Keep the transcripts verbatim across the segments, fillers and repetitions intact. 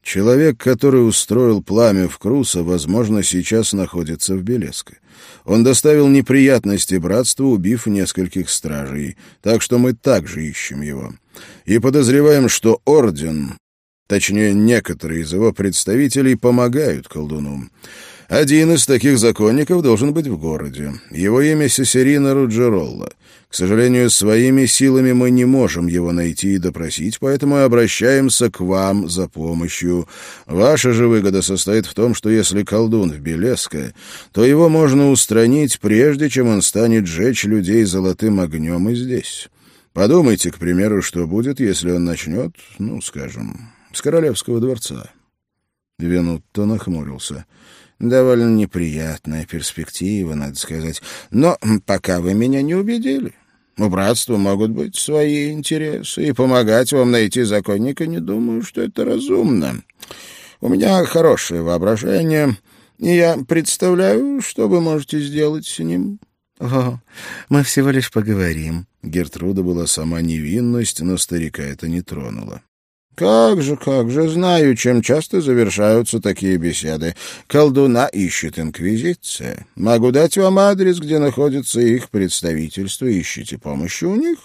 Человек, который устроил пламя в Круса, возможно, сейчас находится в Белеско. Он доставил неприятности братству, убив нескольких стражей, так что мы также ищем его. И подозреваем, что орден, точнее, некоторые из его представителей, помогают колдуну. Один из таких законников должен быть в городе. Его имя Сесерина Руджеролла. К сожалению, своими силами мы не можем его найти и допросить, поэтому обращаемся к вам за помощью. Ваша же выгода состоит в том, что если колдун в Белеско, то его можно устранить, прежде чем он станет жечь людей золотым огнем и здесь. Подумайте, к примеру, что будет, если он начнет, ну, скажем, с Королевского дворца». Венутто нахмурился. «Довольно неприятная перспектива, надо сказать. Но пока вы меня не убедили. У братства могут быть свои интересы, и помогать вам найти законника не думаю, что это разумно. У меня хорошее воображение, и я представляю, что вы можете сделать с ним». «О, мы всего лишь поговорим». Гертруда была сама невинность, но старика это не тронуло. «Как же, как же, знаю, чем часто завершаются такие беседы. Колдуна ищет инквизиция. Могу дать вам адрес, где находится их представительство. Ищите помощи у них».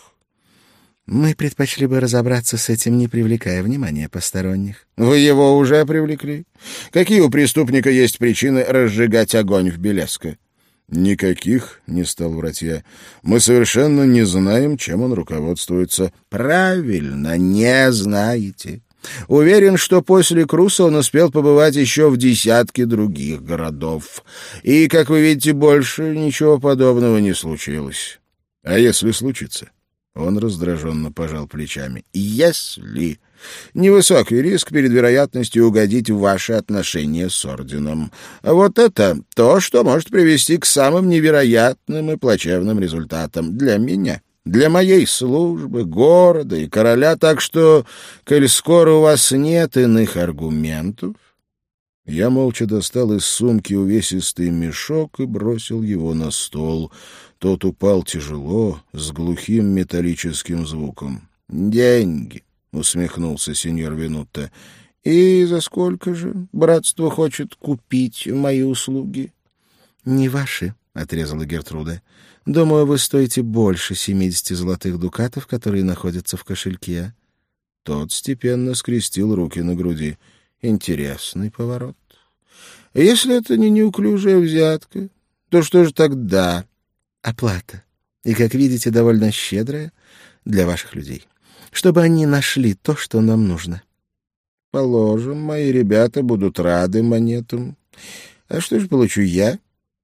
«Мы предпочли бы разобраться с этим, не привлекая внимания посторонних». «Вы его уже привлекли? Какие у преступника есть причины разжигать огонь в Белеско?» «Никаких», — не стал врать я. «Мы совершенно не знаем, чем он руководствуется». «Правильно, не знаете. Уверен, что после Круса он успел побывать еще в десятке других городов. И, как вы видите, больше ничего подобного не случилось». «А если случится?» Он раздраженно пожал плечами. «Если...» Невысокий риск перед вероятностью угодить в ваши отношения с орденом. А вот это то, что может привести к самым невероятным и плачевным результатам для меня, для моей службы, города и короля. Так что, коль скоро у вас нет иных аргументов...» Я молча достал из сумки увесистый мешок и бросил его на стол. Тот упал тяжело, с глухим металлическим звуком. «Деньги», — усмехнулся сеньор Венутто. «И за сколько же братство хочет купить мои услуги?» «Не ваши», — отрезала Гертруда. «Думаю, вы стоите больше семидесяти золотых дукатов, которые находятся в кошельке». Тот степенно скрестил руки на груди. «Интересный поворот. Если это не неуклюжая взятка, то что же тогда?» «Оплата. И, как видите, довольно щедрая для ваших людей, чтобы они нашли то, что нам нужно». «Положим, мои ребята будут рады монетам. А что же получу я?»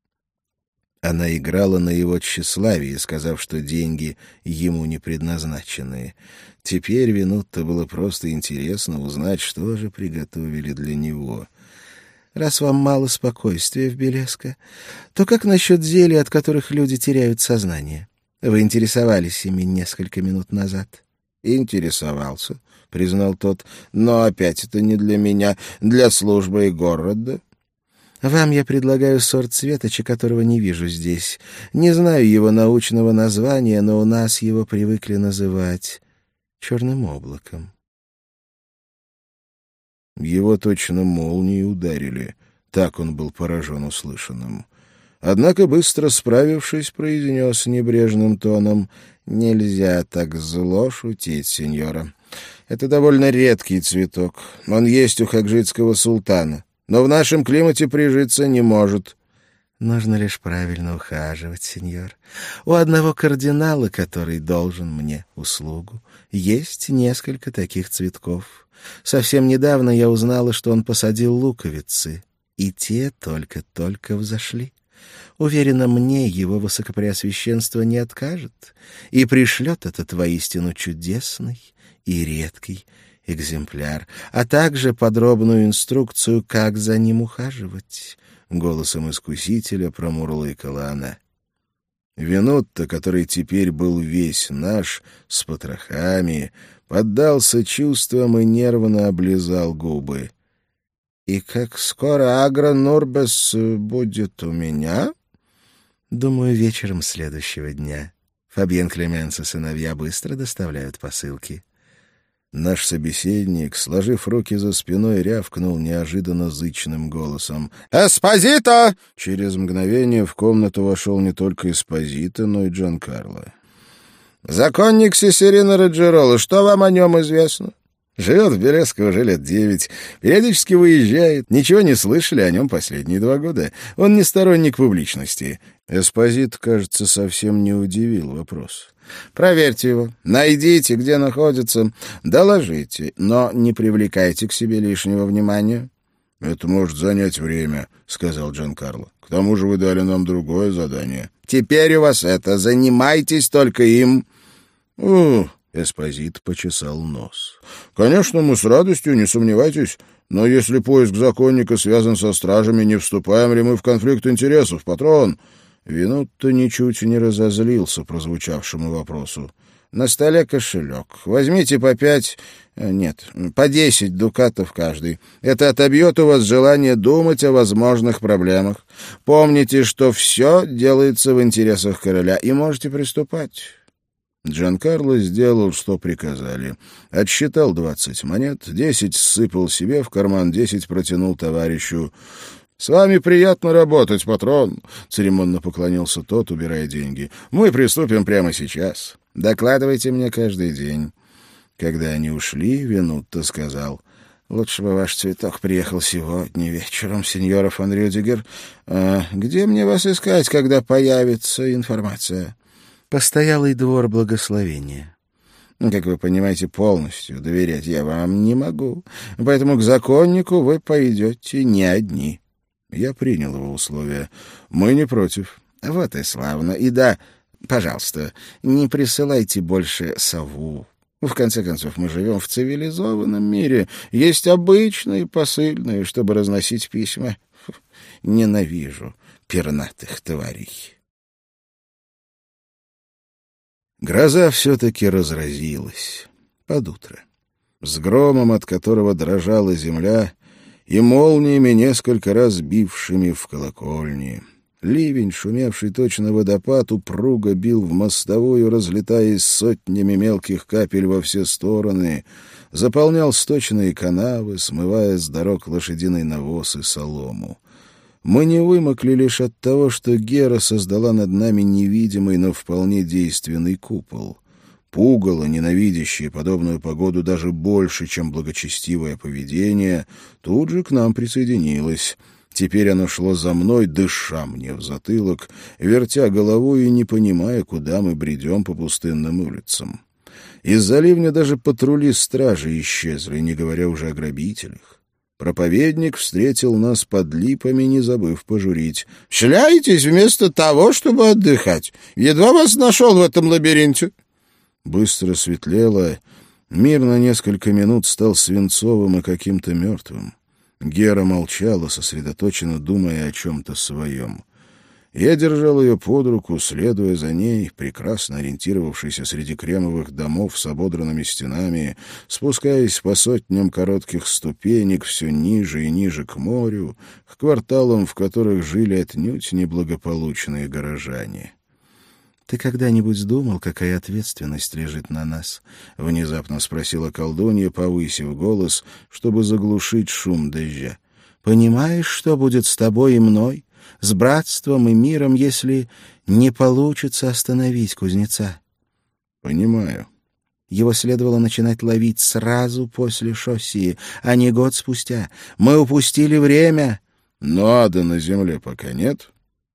Она играла на его тщеславии, сказав, что деньги ему не предназначены. Теперь Венутто было просто интересно узнать, что же приготовили для него. «Раз вам мало спокойствия в Белеско, то как насчет зелий, от которых люди теряют сознание? Вы интересовались ими несколько минут назад». «Интересовался», — признал тот, — «но опять это не для меня, для службы и города». «Вам я предлагаю сорт светоча, которого не вижу здесь. Не знаю его научного названия, но у нас его привыкли называть черным облаком». Его точно молнией ударили. Так он был поражен услышанным. Однако, быстро справившись, произнес небрежным тоном: «Нельзя так зло шутить, сеньора. Это довольно редкий цветок. Он есть у хаджитского султана, но в нашем климате прижиться не может». «Нужно лишь правильно ухаживать, сеньор. У одного кардинала, который должен мне услугу, есть несколько таких цветков. Совсем недавно я узнала, что он посадил луковицы, и те только-только взошли. Уверена, мне его высокопреосвященство не откажет и пришлет этот воистину чудесный и редкий экземпляр, а также подробную инструкцию, как за ним ухаживать». Голосом искусителя промурлыкала она. Венутто, который теперь был весь наш, с потрохами, поддался чувствам и нервно облизал губы. «И как скоро Агро Нурбес будет у меня?» «Думаю, вечером следующего дня. Фабьен Клеменс и сыновья быстро доставляют посылки». Наш собеседник, сложив руки за спиной, рявкнул неожиданно зычным голосом. «Эспозито!» Через мгновение в комнату вошел не только Эспозито, но и Джанкарло. «Законник Сесерино Раджероло, что вам о нем известно?» «Живет в Белеско уже лет девять, периодически выезжает. Ничего не слышали о нем последние два года. Он не сторонник публичности». Эспозит, кажется, совсем не удивил вопрос. «Проверьте его, найдите, где находится, доложите, но не привлекайте к себе лишнего внимания». «Это может занять время», — сказал Джанкарло. «К тому же вы дали нам другое задание». «Теперь у вас это, занимайтесь только им». «О!» — Эспозит почесал нос. «Конечно, мы с радостью, не сомневайтесь, но если поиск законника связан со стражами, не вступаем ли мы в конфликт интересов, патрон?» Винутто ничуть не разозлился прозвучавшему вопросу. «На столе кошелек. Возьмите по пять... Нет, по десять дукатов каждый. Это отобьет у вас желание думать о возможных проблемах. Помните, что все делается в интересах короля, и можете приступать». Джанкарло сделал, что приказали. Отсчитал двадцать монет, десять ссыпал себе в карман, десять протянул товарищу. «С вами приятно работать, патрон», — церемонно поклонился тот, убирая деньги. «Мы приступим прямо сейчас. Докладывайте мне каждый день». Когда они ушли, Винутто сказал: «Лучше бы ваш цветок приехал сегодня вечером, сеньора фон Рюдигер. А где мне вас искать, когда появится информация?» «Постоялый двор благословения». «Как вы понимаете, полностью доверять я вам не могу, поэтому к законнику вы пойдете не одни». Я принял его условия. Мы не против. Вот и славно. И да, пожалуйста, не присылайте больше сову. В конце концов, мы живем в цивилизованном мире. Есть обычные посыльные, чтобы разносить письма. Ненавижу пернатых тварей. Гроза все-таки разразилась под утро. С громом, от которого дрожала земля, и молниями, несколько раз бившими в колокольни. Ливень, шумевший точно водопад, упруго бил в мостовую, разлетаясь сотнями мелких капель во все стороны, заполнял сточные канавы, смывая с дорог лошадиный навоз и солому. Мы не вымокли лишь от того, что Гера создала над нами невидимый, но вполне действенный купол. Пугало, ненавидящее подобную погоду даже больше, чем благочестивое поведение, тут же к нам присоединилось. Теперь оно шло за мной, дыша мне в затылок, вертя головой и не понимая, куда мы бредем по пустынным улицам. Из-за ливня даже патрули стражи исчезли, не говоря уже о грабителях. Проповедник встретил нас под липами, не забыв пожурить. «Шляетесь вместо того, чтобы отдыхать. Едва вас нашел в этом лабиринте». Быстро светлело, мир на несколько минут стал свинцовым и каким-то мертвым. Гера молчала, сосредоточенно думая о чем-то своем. Я держал ее под руку, следуя за ней, прекрасно ориентировавшийся среди кремовых домов с ободранными стенами, спускаясь по сотням коротких ступенек все ниже и ниже к морю, к кварталам, в которых жили отнюдь неблагополучные горожане. «Ты когда-нибудь думал, какая ответственность лежит на нас?» — внезапно спросила колдунья, повысив голос, чтобы заглушить шум дождя. «Понимаешь, что будет с тобой и мной, с братством и миром, если не получится остановить кузнеца?» «Понимаю». Его следовало начинать ловить сразу после Шоссии, а не год спустя. Мы упустили время. Но ада на земле пока нет.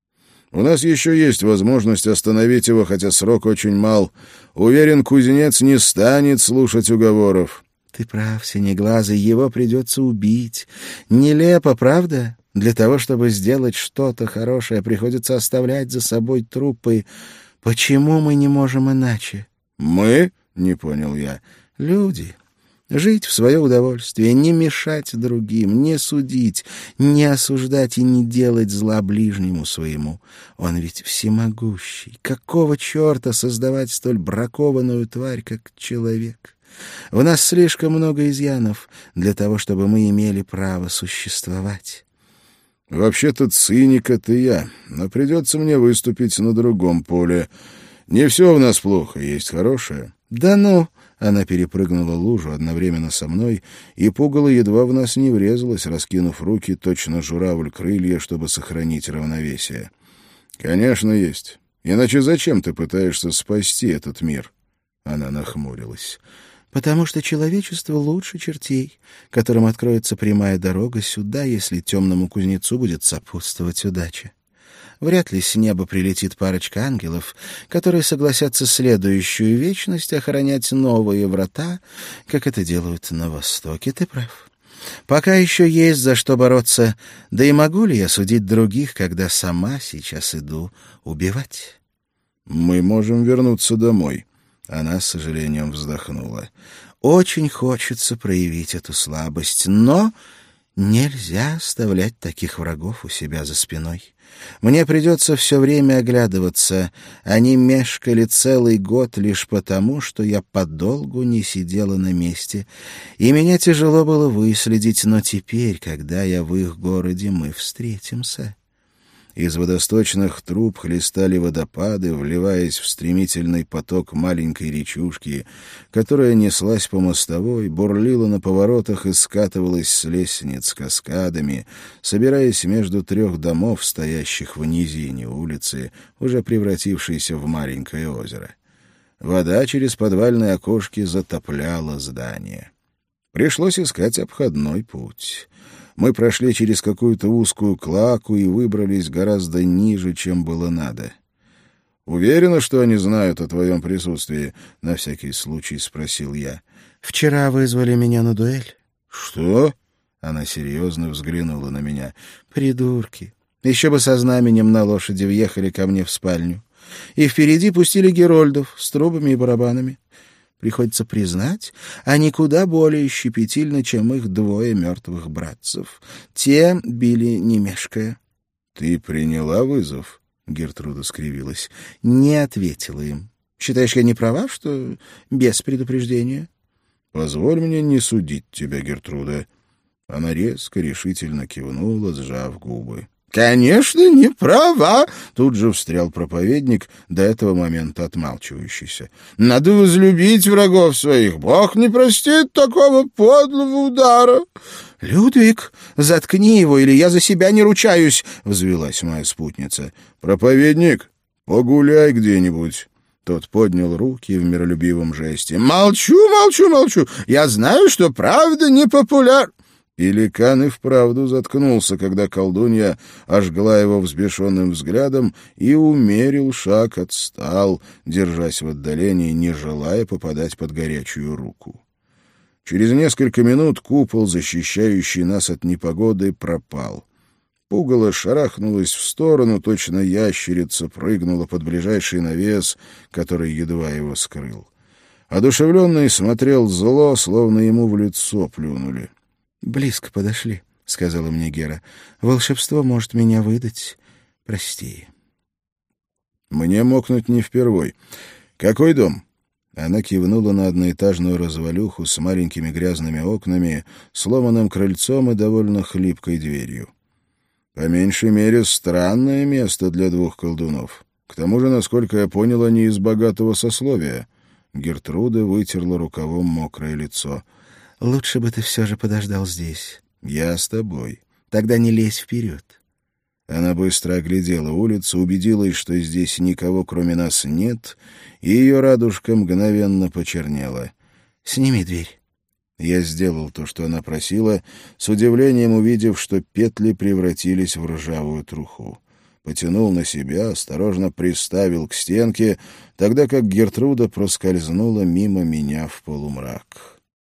У нас еще есть возможность остановить его, хотя срок очень мал. Уверен, кузнец не станет слушать уговоров». «Ты прав, синеглазый, его придется убить. Нелепо, правда? Для того, чтобы сделать что-то хорошее, приходится оставлять за собой трупы. Почему мы не можем иначе?» «Мы?» — не понял я. «Люди». Жить в свое удовольствие, не мешать другим, не судить, не осуждать и не делать зла ближнему своему. Он ведь всемогущий. Какого черта создавать столь бракованную тварь, как человек? В нас слишком много изъянов для того, чтобы мы имели право существовать. Вообще-то циник — это я, но придется мне выступить на другом поле. Не все у нас плохо, есть хорошее. Да ну, Она перепрыгнула лужу одновременно со мной, и пугало едва в нас не врезалась, раскинув руки, точно журавль крылья, чтобы сохранить равновесие. «Конечно, есть. Иначе зачем ты пытаешься спасти этот мир?» Она нахмурилась. «Потому что человечество лучше чертей, которым откроется прямая дорога сюда, если темному кузнецу будет сопутствовать удача. Вряд ли с неба прилетит парочка ангелов, которые согласятся следующую вечность охранять новые врата, как это делают на Востоке. Ты прав. Пока еще есть за что бороться, да и могу ли я судить других, когда сама сейчас иду убивать?» «Мы можем вернуться домой». Она с сожалением вздохнула. «Очень хочется проявить эту слабость, но нельзя оставлять таких врагов у себя за спиной. Мне придется все время оглядываться. Они мешкали целый год лишь потому, что я подолгу не сидела на месте, и меня тяжело было выследить, но теперь, когда я в их городе, мы встретимся». Из водосточных труб хлестали водопады, вливаясь в стремительный поток маленькой речушки, которая неслась по мостовой, бурлила на поворотах и скатывалась с лестниц каскадами, собираясь между трех домов, стоящих в низине улицы, уже превратившейся в маленькое озеро. Вода через подвальные окошки затопляла здание. Пришлось искать обходной путь. Мы прошли через какую-то узкую клаку и выбрались гораздо ниже, чем было надо. «Уверена, что они знают о твоем присутствии?» — на всякий случай спросил я. «Вчера вызвали меня на дуэль». «Что?» — она серьезно взглянула на меня. «Придурки. Еще бы со знаменем на лошади въехали ко мне в спальню. И впереди пустили герольдов с трубами и барабанами. Приходится признать, они куда более щепетильны, чем их двое мертвых братцев. Те били не мешкая». «Ты приняла вызов?» — Гертруда скривилась. «Не ответила им. Считаешь, я не права, что без предупреждения?» «Позволь мне не судить тебя, Гертруда». Она резко, решительно кивнула, сжав губы. «Конечно, не права!» — тут же встрял проповедник, до этого момента отмалчивающийся. «Надо возлюбить врагов своих. Бог не простит такого подлого удара!» «Людвиг, заткни его, или я за себя не ручаюсь!» — взвилась моя спутница. «Проповедник, погуляй где-нибудь!» Тот поднял руки в миролюбивом жесте. «Молчу, молчу, молчу! Я знаю, что правда не популярна!» Пеликан и вправду заткнулся, когда колдунья ожгла его взбешенным взглядом и умерил шаг, отстал, держась в отдалении, не желая попадать под горячую руку. Через несколько минут купол, защищающий нас от непогоды, пропал. Пугало шарахнулось в сторону, точно ящерица прыгнула под ближайший навес, который едва его скрыл. Одушевленный смотрел зло, словно ему в лицо плюнули. «Близко подошли», — сказала мне Гера. «Волшебство может меня выдать. Прости». «Мне мокнуть не впервой. Какой дом?» Она кивнула на одноэтажную развалюху с маленькими грязными окнами, сломанным крыльцом и довольно хлипкой дверью. «По меньшей мере, странное место для двух колдунов. К тому же, насколько я понял, они из богатого сословия». Гертруда вытерла рукавом мокрое лицо. «Лучше бы ты все же подождал здесь». «Я с тобой». «Тогда не лезь вперед». Она быстро оглядела улицу, убедилась, что здесь никого, кроме нас, нет, и ее радужка мгновенно почернела. «Сними дверь». Я сделал то, что она просила, с удивлением увидев, что петли превратились в ржавую труху. Потянул на себя, осторожно приставил к стенке, тогда как Гертруда проскользнула мимо меня в полумрак.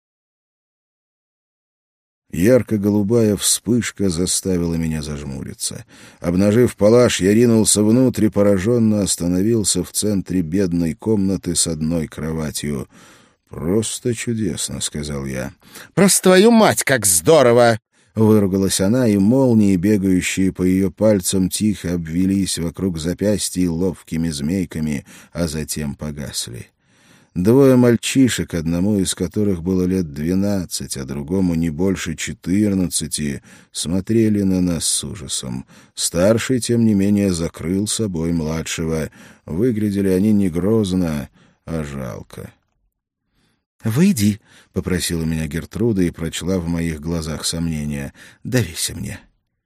Ярко-голубая вспышка заставила меня зажмуриться. Обнажив палаш, я ринулся внутрь и пораженно остановился в центре бедной комнаты с одной кроватью. «Просто чудесно», — сказал я. «Просто твою мать, как здорово!» — выругалась она, и молнии, бегающие по ее пальцам, тихо обвелись вокруг запястья ловкими змейками, а затем погасли. Двое мальчишек, одному из которых было лет двенадцать, а другому не больше четырнадцати, смотрели на нас с ужасом. Старший, тем не менее, закрыл собой младшего. Выглядели они не грозно, а жалко. «Выйди», — попросила меня Гертруда и прочла в моих глазах сомнения. «Доверься мне».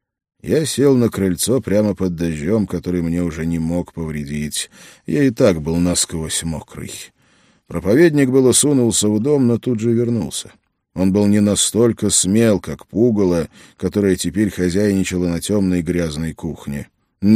Я сел на крыльцо прямо под дождем, который мне уже не мог повредить. Я и так был насквозь мокрый. Проповедник было сунулся в дом, но тут же вернулся. Он был не настолько смел, как пугало, которое теперь хозяйничало на темной грязной кухне.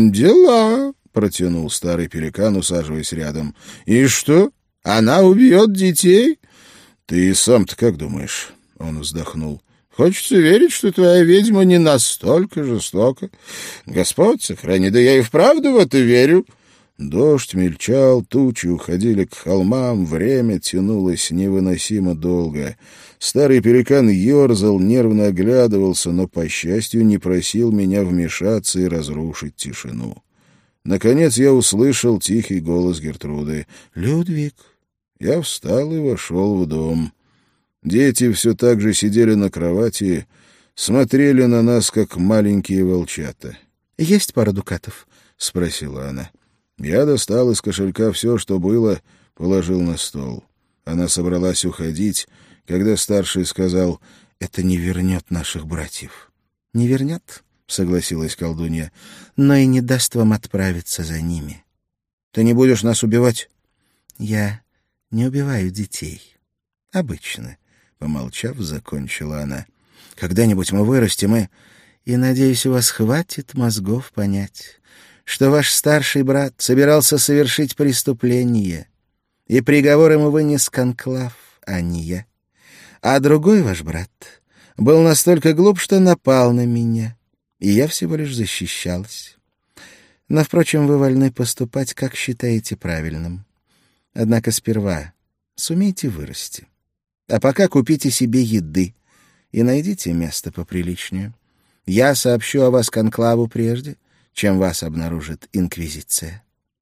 «Дела», — протянул старый пеликан, усаживаясь рядом. «И что, она убьет детей?» «Ты сам-то как думаешь?» — он вздохнул. «Хочется верить, что твоя ведьма не настолько жестока. Господь сохрани, да я и вправду в это верю». Дождь мельчал, тучи уходили к холмам, время тянулось невыносимо долго. Старый пеликан ерзал, нервно оглядывался, но, по счастью, не просил меня вмешаться и разрушить тишину. Наконец я услышал тихий голос Гертруды. «Людвиг». Я встал и вошел в дом. Дети все так же сидели на кровати, смотрели на нас, как маленькие волчата. «Есть пара дукатов?» — спросила она. Я достал из кошелька все, что было, положил на стол. Она собралась уходить, когда старший сказал: «Это не вернет наших братьев». «Не вернет?» — согласилась колдунья. «Но и не даст вам отправиться за ними». «Ты не будешь нас убивать?» «Я не убиваю детей. Обычно». Помолчав, закончила она. «Когда-нибудь мы вырастем и... И, надеюсь, у вас хватит мозгов понять, что ваш старший брат собирался совершить преступление, и приговор ему вынес конклав, а не я. А другой ваш брат был настолько глуп, что напал на меня, и я всего лишь защищалась. Но, впрочем, вы вольны поступать, как считаете правильным. Однако сперва сумейте вырасти. А пока купите себе еды и найдите место поприличнее. Я сообщу о вас конклаву прежде, чем вас обнаружит инквизиция».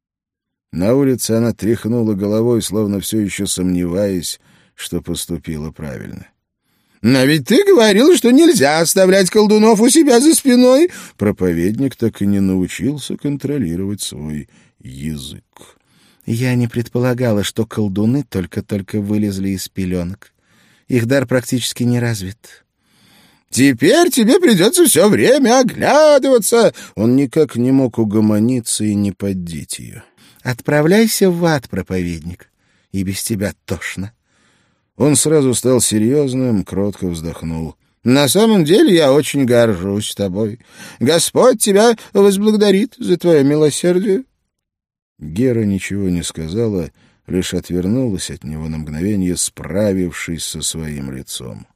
На улице она тряхнула головой, словно все еще сомневаясь, что поступила правильно. «Но ведь ты говорил, что нельзя оставлять колдунов у себя за спиной!» Проповедник так и не научился контролировать свой язык. «Я не предполагала, что колдуны только-только вылезли из пеленок. Их дар практически не развит». «Теперь тебе придется все время оглядываться!» Он никак не мог угомониться и не поддеть ее. «Отправляйся в ад, проповедник, и без тебя тошно». Он сразу стал серьезным, кротко вздохнул. «На самом деле я очень горжусь тобой. Господь тебя возблагодарит за твое милосердие». Гера ничего не сказала, лишь отвернулась от него на мгновение, справившись со своим лицом.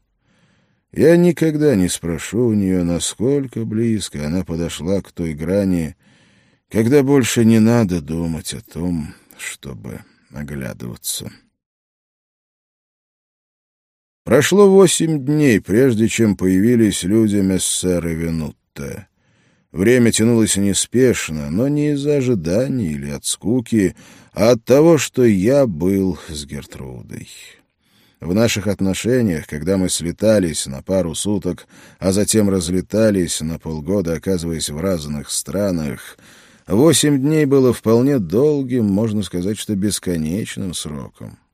Я никогда не спрошу у нее, насколько близко она подошла к той грани, когда больше не надо думать о том, чтобы оглядываться. Прошло восемь дней, прежде чем появились люди Мессера Венутта. Время тянулось неспешно, но не из-за ожиданий или от скуки, а от того, что я был с Гертрудой. В наших отношениях, когда мы слетались на пару суток, а затем разлетались на полгода, оказываясь в разных странах, восемь дней было вполне долгим, можно сказать, что бесконечным сроком.